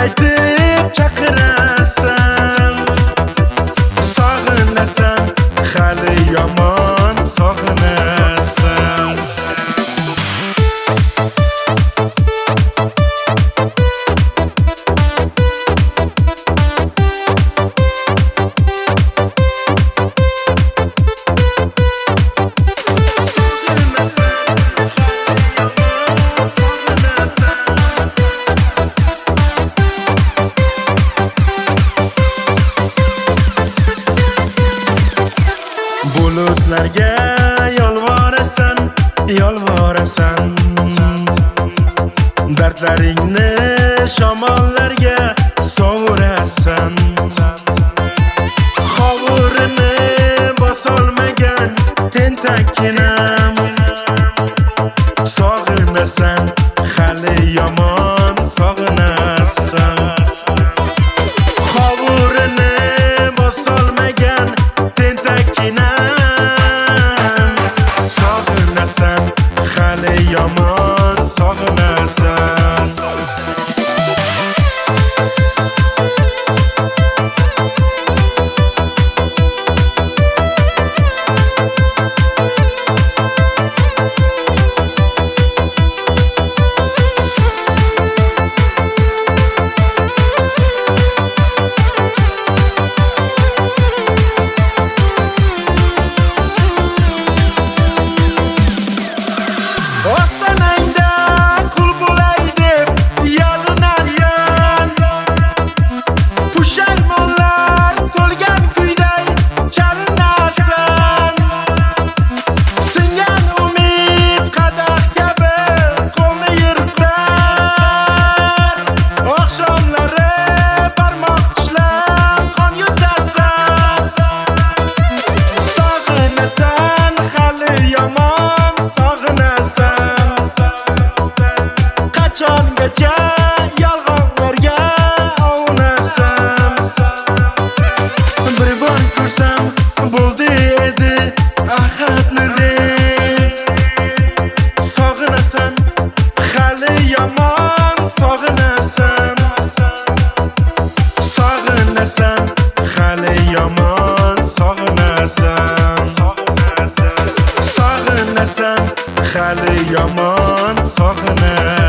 aytib chaqirasan. Sog'inasan, hali yomon sog'inasan. Bulutlarga yolvorasan, yolvorasan. Dardlaringni shamollarga sovurasan. Qovurini bosolmagan tentakkinam. Sog'inasan, hali yomon sog'inasan. Qovurini bosolmagan tentakkinam. Sog'inasan, hali yomon sog'inasan. Ostonangda qul bo'lay deb yalinasan. Pushaymonlar to'lgan kuyday chalinasan. Singan umid qadah kabi qo'lni yirtar. Oqshomlari barmoq tishlab qon yutasan. Sog'inasan, hali yomon sog'inasan. Qachongacha yolg'onlarga ovunasan. Bir bor ko'rsam bo'ldi edi ahadni deb. Sog'inasan, hali yomon sog'inasan. Sog'inasan, hali yomon sog'inasan. Sog'inasan, hali yomon sog'inasan.